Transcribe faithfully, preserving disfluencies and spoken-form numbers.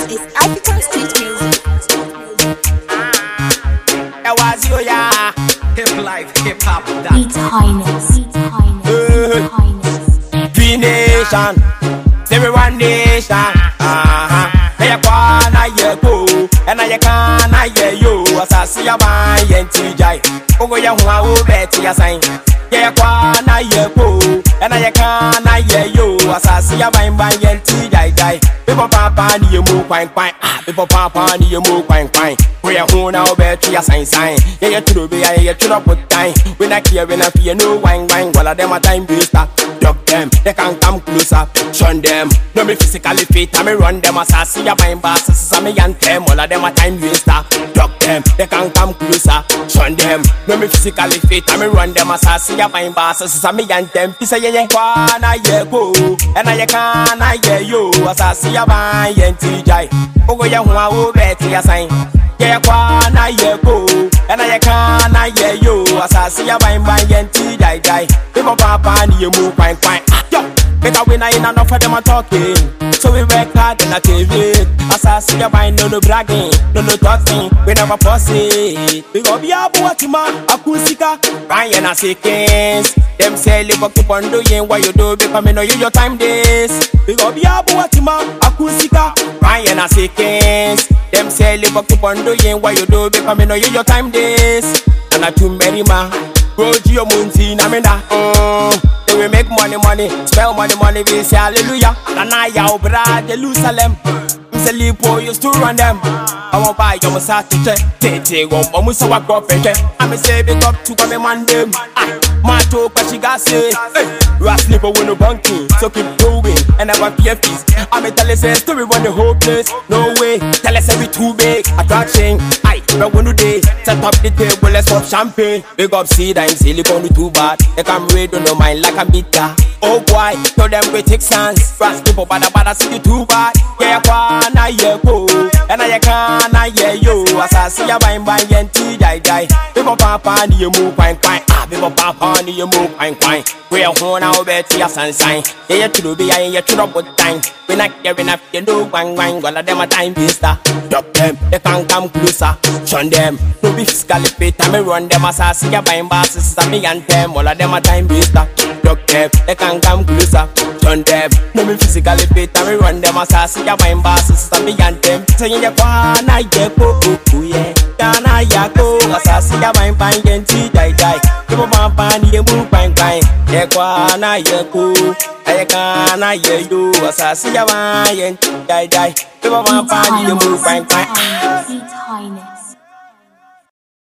It's African street music. That was you, yeah. Hip life, hip hop. Beat Highness, Beat Highness, Beat Highness. V Nation, everyone nation. Uh-huh. Hey, I na ye go, and I can I hear you. As I see a man, T J. Ogo ya hua o beti ya sign. Yeah, I na ye go, and I can I hear you. As I see a man, T J. People papa ni you move quite quite. People papa ni you move quite quite. We are home now, beti ya sign sign. Yeah, you to be a yeah, to put time. When I care, when I fear no wine wine. While them a time waster. Duck them, they can come closer. Shun them, no me physically fit. I me run them as I see a mind boss. So me and them, all of them a time waster. Duck them, they can come closer. Shun them, no me physically fit. I me run them as I see a mind boss. So me and them, he say yeah yeah, wanna yeah go, and I can I yeah you. As I see a mind and T J, Ogo ya hua o beti ya sign. Yeah, wanna yeah go, and I can I yeah you. As I see a mind and T J, people papa ni you move quite quite. Yo. Better when I ain't enough of them a talking. So we work hard and I T V. As I see a mind, no no bragging, no no talking. We never pussy. We go be a boatima, acoustica, Ryan a seconds. Them say live up keep on doing what you do because me know you your time days. We go be a boatima, acoustica, Ryan a seconds. Them say live up keep on doing what you do because me know you your time days. And I too many man. Go to your mountain, I mean that. Mm. We make money, money, spell money, money. We say hallelujah. And I yaw brad Jerusalem. Say Lipo used to run them. I won't buy your Massachusetts. Tete go, almost so I go fetch. I'm a say big up to come and man them. My talk, but she got say. Ras Lipo with no bunking, so keep going. And I want P F Ps. I'm a tell us a story on the whole place. No way, tell us every too big. Attraction, I don't want to day. Set up the table, let's pop champagne. Big up seed, I'm silicone too bad. They come red on the mind like a bitter. Oh boy, tell them we take chance. Ras Lipo, bada bada, see you too bad. Yeah, kwa na ye go, and I can I hear you. As I see a bang bang and T J J. People papa ni you move quite quite. Ah, people papa ni you move quite quite. We are home now, bet ya sunshine. Yeah, you to be a yeah to put time. We not caring if you do bang bang. All of them a time waster. Duck them, they can come closer. Shun them, no be physically fit. I me run them as I see a bang bosses. I me and them, all of them a time waster. Duck them, they can come closer. Shun them, no be physically fit. I me run them as I see a bang bosses. I me and them, saying ya kwana ya go, yeah, kana ya go. As I see a bang bang and T J J. People papa ni you move bang bang. Yeah, kwana ya go. I can't hear you. As I see a man, die, die. People want to find you move, bang, bang. Beat Highness.